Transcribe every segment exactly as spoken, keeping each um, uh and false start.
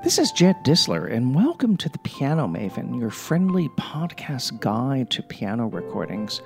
This is Jed Disler, and welcome to The Piano Maven, your friendly podcast guide to piano recordings.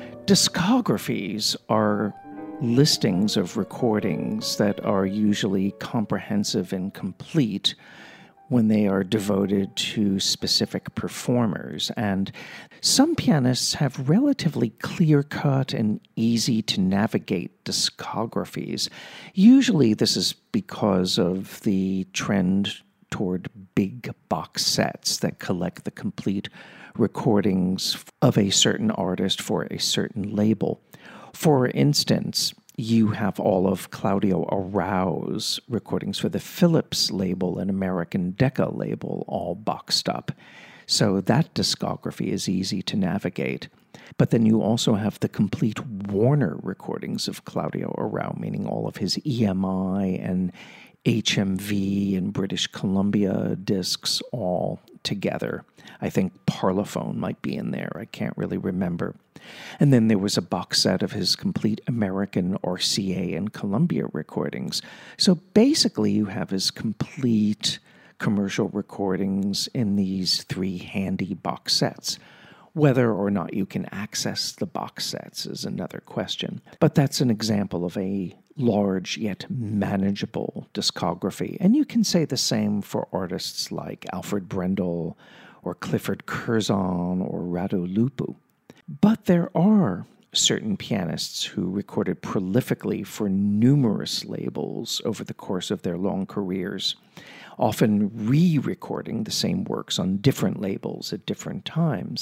Discographies are listings of recordings that are usually comprehensive and complete when they are devoted to specific performers. And some pianists have relatively clear-cut and easy-to-navigate discographies. Usually this is because of the trend toward big box sets that collect the complete recordings of a certain artist for a certain label. For instance, you have all of Claudio Arrau's recordings for the Philips label and American Decca label all boxed up. So that discography is easy to navigate. But then you also have the complete Warner recordings of Claudio Arrau, meaning all of his E M I and H M V and British Columbia discs all together. I think Parlophone might be in there. I can't really remember. And then there was a box set of his complete American R C A and Columbia recordings. So basically you have his complete commercial recordings in these three handy box sets. Whether or not you can access the box sets is another question. But that's an example of a large yet manageable discography. And you can say the same for artists like Alfred Brendel or Clifford Curzon or Radu Lupu. But there are certain pianists who recorded prolifically for numerous labels over the course of their long careers, often re-recording the same works on different labels at different times.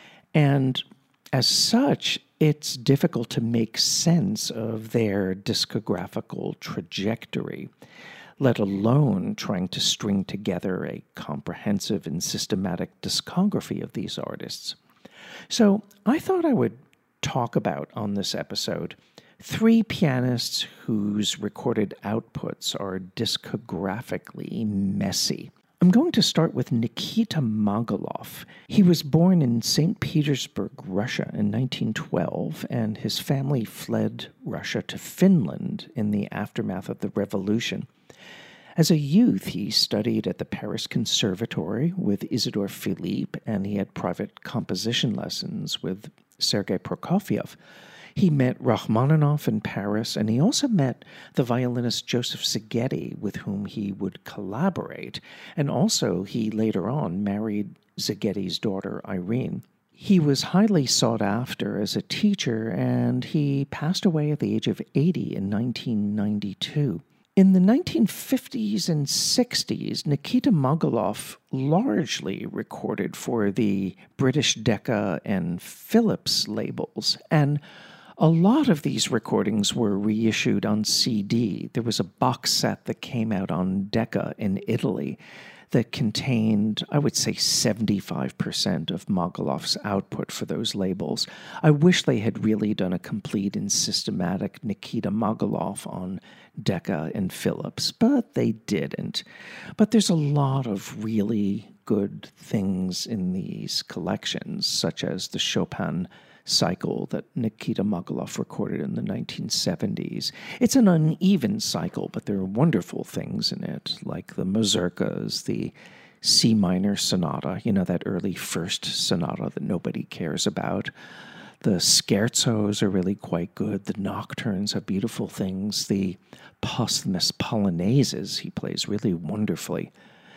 And as such, it's difficult to make sense of their discographical trajectory, let alone trying to string together a comprehensive and systematic discography of these artists. So I thought I would talk about on this episode three pianists whose recorded outputs are discographically messy. I'm going to start with Nikita Mogulof. He was born in Saint Petersburg, Russia in nineteen twelve, and his family fled Russia to Finland in the aftermath of the revolution. As a youth, he studied at the Paris Conservatory with Isidore Philippe, and he had private composition lessons with Sergei Prokofiev. He met Rachmaninoff in Paris, and he also met the violinist Joseph Szigeti, with whom he would collaborate. And also, he later on married Szigeti's daughter, Irene. He was highly sought after as a teacher, and he passed away at the age of eighty in nineteen ninety-two. In the nineteen fifties and sixties, Nikita Mogulof largely recorded for the British Decca and Philips labels, and a lot of these recordings were reissued on C D. There was a box set that came out on Decca in Italy that contained, I would say, seventy-five percent of Mogulof's output for those labels. I wish they had really done a complete and systematic Nikita Mogulof on Decca and Philips, but they didn't. But there's a lot of really good things in these collections, such as the Chopin cycle that Nikita Mogulof recorded in the nineteen seventies. It's an uneven cycle, but there are wonderful things in it, like the mazurkas, the C minor sonata, you know, that early first sonata that nobody cares about. The scherzos are really quite good. The nocturnes have beautiful things. The posthumous polonaises he plays really wonderfully.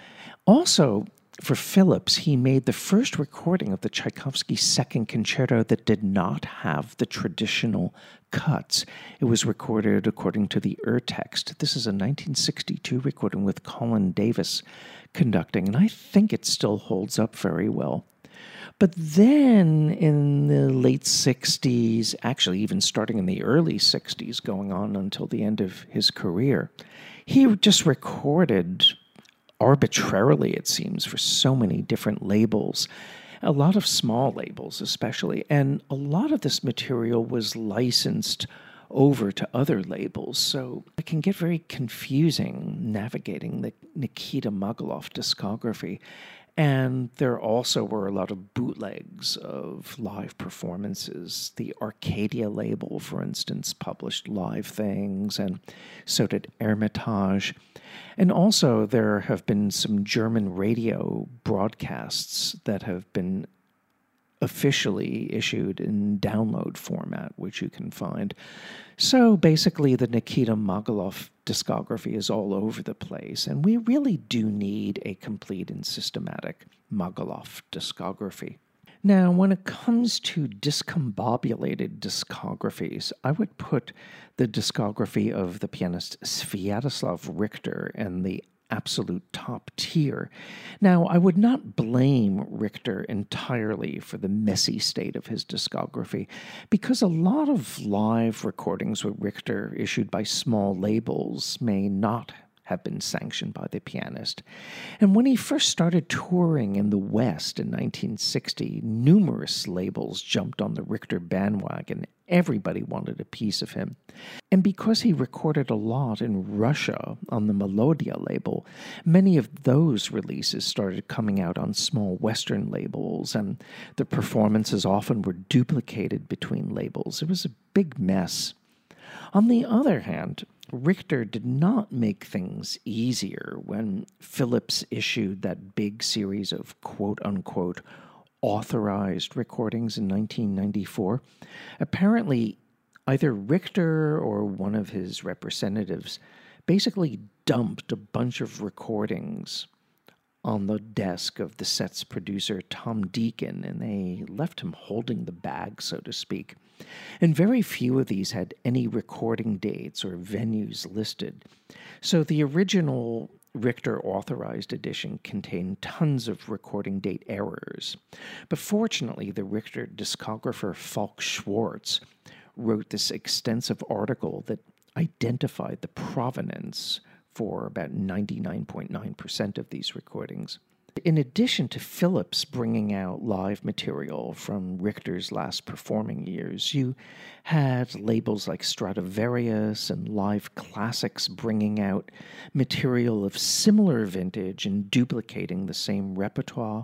Also, for Philips, he made the first recording of the Tchaikovsky Second Concerto that did not have the traditional cuts. It was recorded according to the Urtext. This is a nineteen sixty-two recording with Colin Davis conducting, and I think it still holds up very well. But then in the late sixties, actually even starting in the early sixties, going on until the end of his career, he just recorded arbitrarily, it seems, for so many different labels, a lot of small labels especially, and a lot of this material was licensed over to other labels, so it can get very confusing navigating the Nikita Mogulof discography. And there also were a lot of bootlegs of live performances. The Arcadia label, for instance, published live things, and so did Hermitage. And also there have been some German radio broadcasts that have been officially issued in download format, which you can find. So basically, the Nikita Mogilev discography is all over the place, and we really do need a complete and systematic Mogilev discography. Now, when it comes to discombobulated discographies, I would put the discography of the pianist Sviatoslav Richter in the absolute top tier. Now, I would not blame Richter entirely for the messy state of his discography, because a lot of live recordings with Richter issued by small labels may not have been sanctioned by the pianist. And when he first started touring in the West in nineteen sixty, numerous labels jumped on the Richter bandwagon. Everybody wanted a piece of him. And because he recorded a lot in Russia on the Melodia label, many of those releases started coming out on small Western labels, and the performances often were duplicated between labels. It was a big mess. On the other hand, Richter did not make things easier when Philips issued that big series of quote-unquote authorized recordings in nineteen ninety-four. Apparently, either Richter or one of his representatives basically dumped a bunch of recordings on the desk of the set's producer, Tom Deacon, and they left him holding the bag, so to speak. And very few of these had any recording dates or venues listed. So the original Richter authorized edition contained tons of recording date errors. But fortunately, the Richter discographer Falk Schwartz wrote this extensive article that identified the provenance for about ninety-nine point nine percent of these recordings. In addition to Philips bringing out live material from Richter's last performing years, you had labels like Stradivarius and Live Classics bringing out material of similar vintage and duplicating the same repertoire.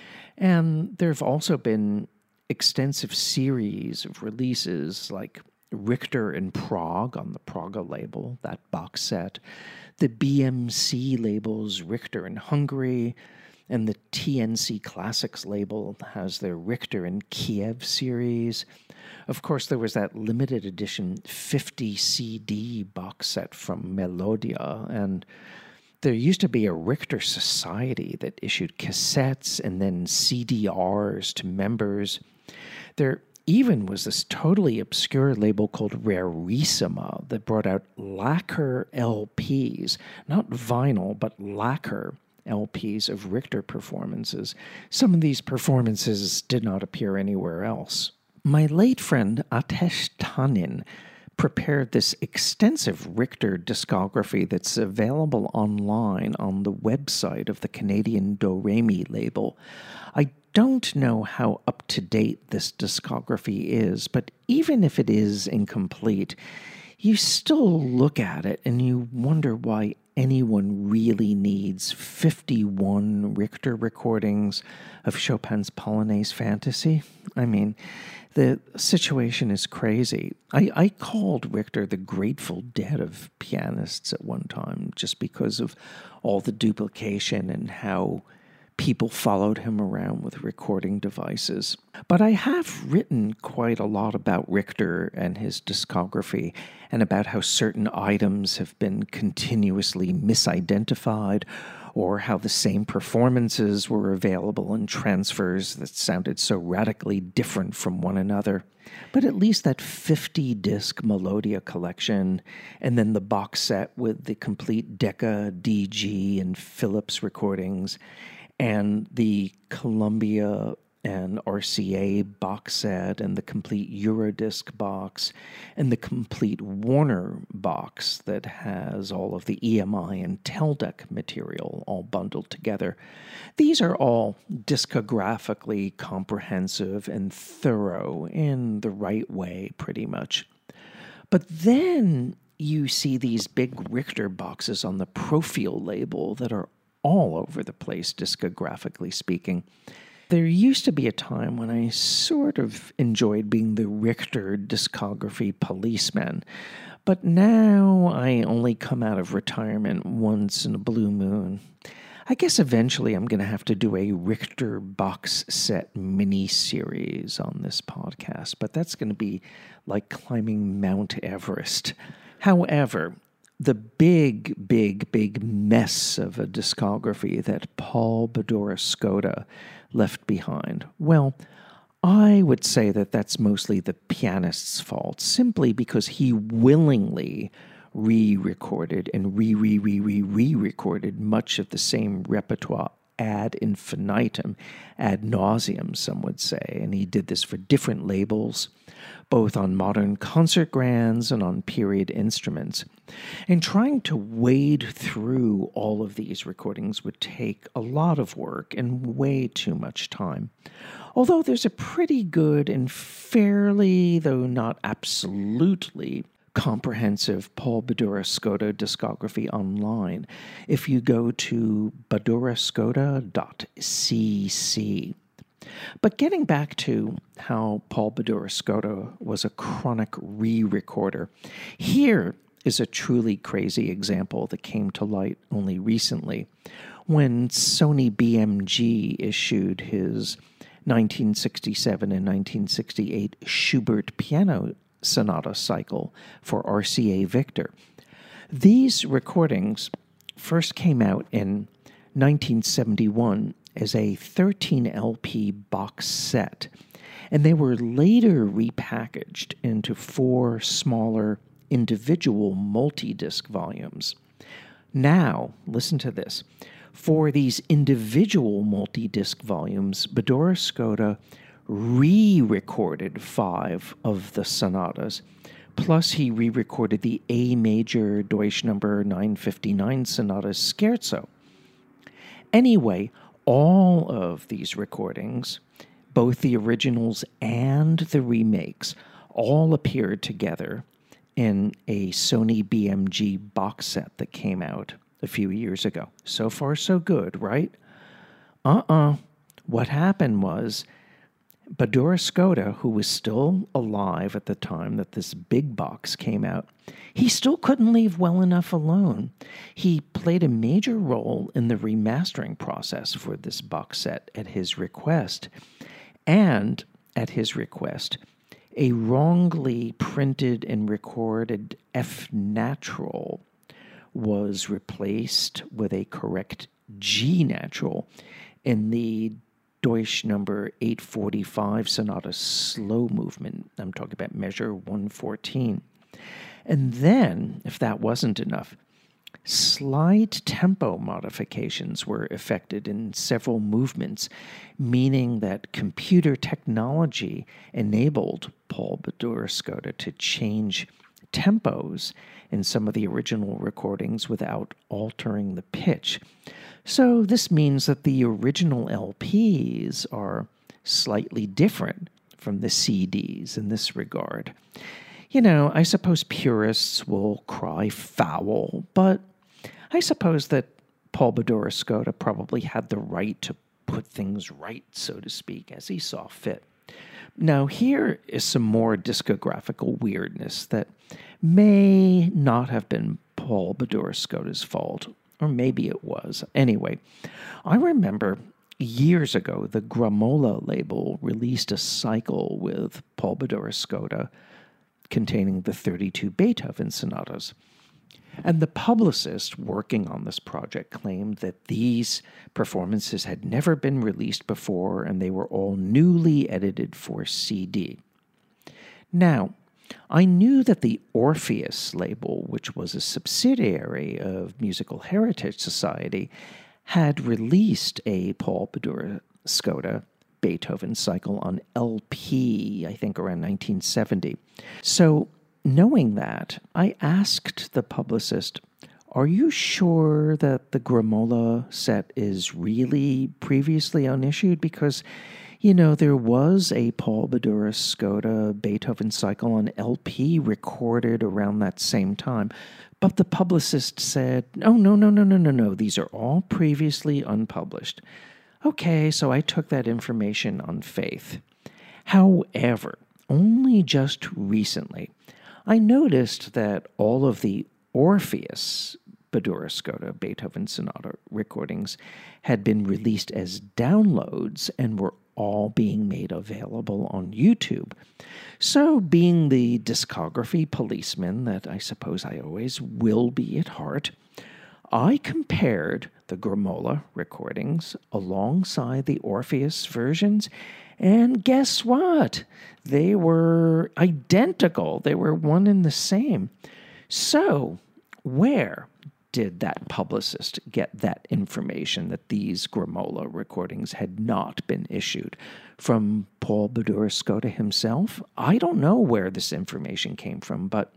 And there have also been extensive series of releases like Richter in Prague on the Praga label, that box set, the B M C labels Richter in Hungary, and the T N C Classics label has their Richter in Kiev series. Of course, there was that limited edition fifty C D box set from Melodia, and there used to be a Richter Society that issued cassettes and then C D Rs to members. There even was this totally obscure label called Rarissima that brought out lacquer L Ps, not vinyl, but lacquer L Ps of Richter performances. Some of these performances did not appear anywhere else. My late friend Atesh Tanin prepared this extensive Richter discography that's available online on the website of the Canadian Do-Re-Mi label. I don't know how up-to-date this discography is, but even if it is incomplete, you still look at it and you wonder why anyone really needs fifty-one Richter recordings of Chopin's Polonaise Fantasy. I mean, the situation is crazy. I, I called Richter the Grateful Dead of pianists at one time just because of all the duplication and how people followed him around with recording devices. But I have written quite a lot about Richter and his discography and about how certain items have been continuously misidentified or how the same performances were available in transfers that sounded so radically different from one another. But at least that fifty-disc Melodia collection and then the box set with the complete Decca, D G, and Philips recordings and the Columbia and R C A box set and the complete Eurodisc box and the complete Warner box that has all of the E M I and Teldec material all bundled together. These are all discographically comprehensive and thorough in the right way, pretty much. But then you see these big Richter boxes on the Profil label that are all over the place, discographically speaking. There used to be a time when I sort of enjoyed being the Richter discography policeman, but now I only come out of retirement once in a blue moon. I guess eventually I'm going to have to do a Richter box set mini-series on this podcast, but that's going to be like climbing Mount Everest. However, the big, big, big mess of a discography that Paul Badura Skota left behind, well, I would say that that's mostly the pianist's fault, simply because he willingly re-recorded and re-re-re-re-re-recorded much of the same repertoire ad infinitum, ad nauseum, some would say, and he did this for different labels, both on modern concert grands and on period instruments. And trying to wade through all of these recordings would take a lot of work and way too much time. Although there's a pretty good and fairly, though not absolutely, comprehensive Paul Badura Skota discography online if you go to badura skota dot c c. But getting back to how Paul Badura Skota was a chronic re-recorder, here is a truly crazy example that came to light only recently when Sony B M G issued his nineteen sixty-seven and nineteen sixty-eight Schubert piano sonata cycle for R C A Victor. These recordings first came out in nineteen seventy-one as a thirteen L P box set, and they were later repackaged into four smaller individual multi-disc volumes. Now, listen to this. For these individual multi-disc volumes, Badura Skota re-recorded five of the sonatas, plus he re-recorded the A major Deutsch number nine fifty-nine sonata scherzo. Anyway, all of these recordings, both the originals and the remakes, all appeared together in a Sony B M G box set that came out a few years ago. So far, so good, right? Uh-uh. What happened was Badura Skota, who was still alive at the time that this big box came out, he still couldn't leave well enough alone. He played a major role in the remastering process for this box set at his request. And, at his request, a wrongly printed and recorded F natural was replaced with a correct G natural in the Deutsch number eight forty-five sonata slow movement. I'm talking about measure one fourteen. And then, if that wasn't enough, slight tempo modifications were effected in several movements, meaning that computer technology enabled Paul Badura Skota to change tempos in some of the original recordings without altering the pitch. So this means that the original L Ps are slightly different from the C Ds in this regard. You know, I suppose purists will cry foul, but I suppose that Paul Badura Skota probably had the right to put things right, so to speak, as he saw fit. Now, here is some more discographical weirdness that may not have been Paul Badura Skota's fault, or maybe it was. Anyway, I remember years ago the Gramola label released a cycle with Paul Badura Skota containing the thirty-two Beethoven sonatas. And the publicist working on this project claimed that these performances had never been released before and they were all newly edited for C D. Now, I knew that the Orpheus label, which was a subsidiary of Musical Heritage Society, had released a Paul Badura Skota Beethoven cycle on L P, I think around nineteen seventy. So, knowing that, I asked the publicist, are you sure that the Gramola set is really previously unissued? Because, you know, there was a Paul Badura Skota Beethoven cycle on L P recorded around that same time, But the publicist said, oh, no, no, no, no, no, no. These are all previously unpublished. Okay, so I took that information on faith. However, only just recently, I noticed that all of the Orpheus Badura Skota Beethoven Sonata recordings had been released as downloads and were all being made available on YouTube. So, being the discography policeman that I suppose I always will be at heart, I compared the Grimola recordings alongside the Orpheus versions, and guess what? They were identical. They were one and the same. So, where did that publicist get that information that these Grimola recordings had not been issued? From Paul Badura Skota himself? I don't know where this information came from, but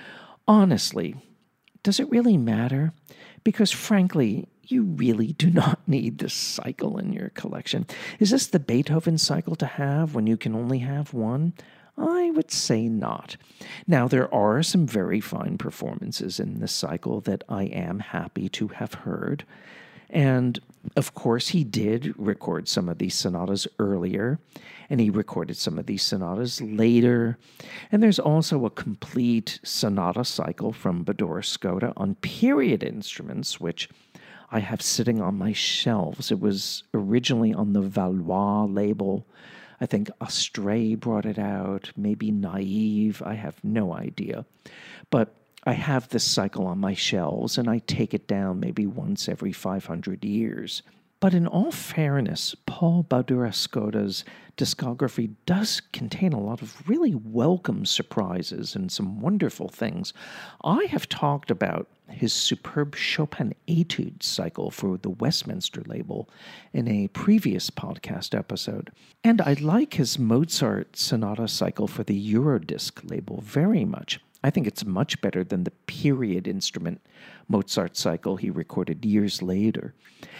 honestly, does it really matter? Because frankly, you really do not need this cycle in your collection. Is this the Beethoven cycle to have when you can only have one? I would say not. Now, there are some very fine performances in this cycle that I am happy to have heard. And, of course, he did record some of these sonatas earlier, and he recorded some of these sonatas later. And there's also a complete sonata cycle from Badura Skota on period instruments, which I have sitting on my shelves. It was originally on the Valois label. I think Astray brought it out, maybe Naive, I have no idea. But I have this cycle on my shelves, and I take it down maybe once every five hundred years. But in all fairness, Paul Badura Skota's discography does contain a lot of really welcome surprises and some wonderful things. I have talked about his superb Chopin Etudes cycle for the Westminster label in a previous podcast episode. And I like his Mozart Sonata cycle for the Eurodisc label very much. I think it's much better than the period instrument Mozart cycle he recorded years later.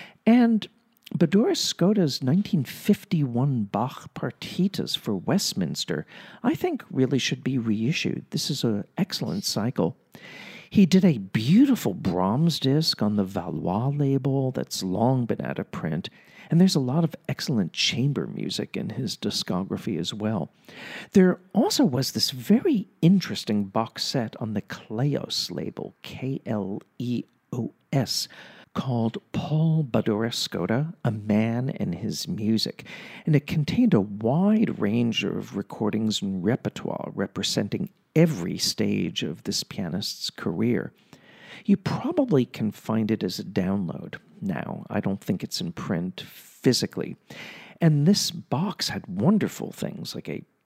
And Badura Skota's nineteen fifty-one Bach Partitas for Westminster, I think, really should be reissued. This is an excellent cycle. He did a beautiful Brahms disc on the Valois label that's long been out of print, and there's a lot of excellent chamber music in his discography as well. There also was this very interesting box set on the Kleos label, K L E O S, called Paul Badura Skota, A Man and His Music, and it contained a wide range of recordings and repertoire representing every stage of this pianist's career. You probably can find it as a download now. I don't think it's in print physically. And this box had wonderful things, like a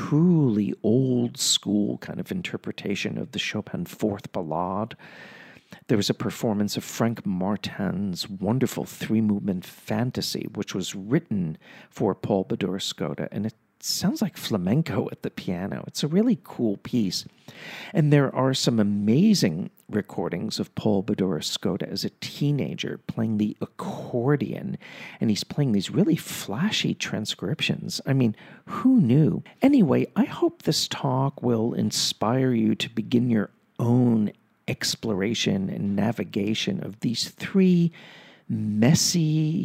truly old-school kind of interpretation of the Chopin Fourth Ballade. There was a performance of Frank Martin's wonderful three-movement Fantasy, which was written for Paul Badura Skota, and it sounds like flamenco at the piano. It's a really cool piece. And there are some amazing recordings of Paul Badura Skota as a teenager playing the accordion, and he's playing these really flashy transcriptions. I mean, who knew? Anyway, I hope this talk will inspire you to begin your own exploration and navigation of these three messy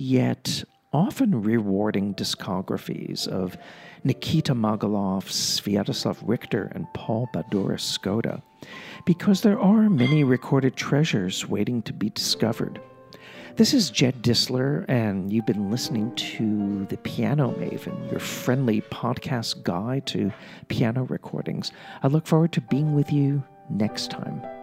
yet often rewarding discographies of Nikita Mogulof, Sviatoslav Richter, and Paul Badura Skota, because there are many recorded treasures waiting to be discovered. This is Jed Disler, and you've been listening to The Piano Maven, your friendly podcast guide to piano recordings. I look forward to being with you next time.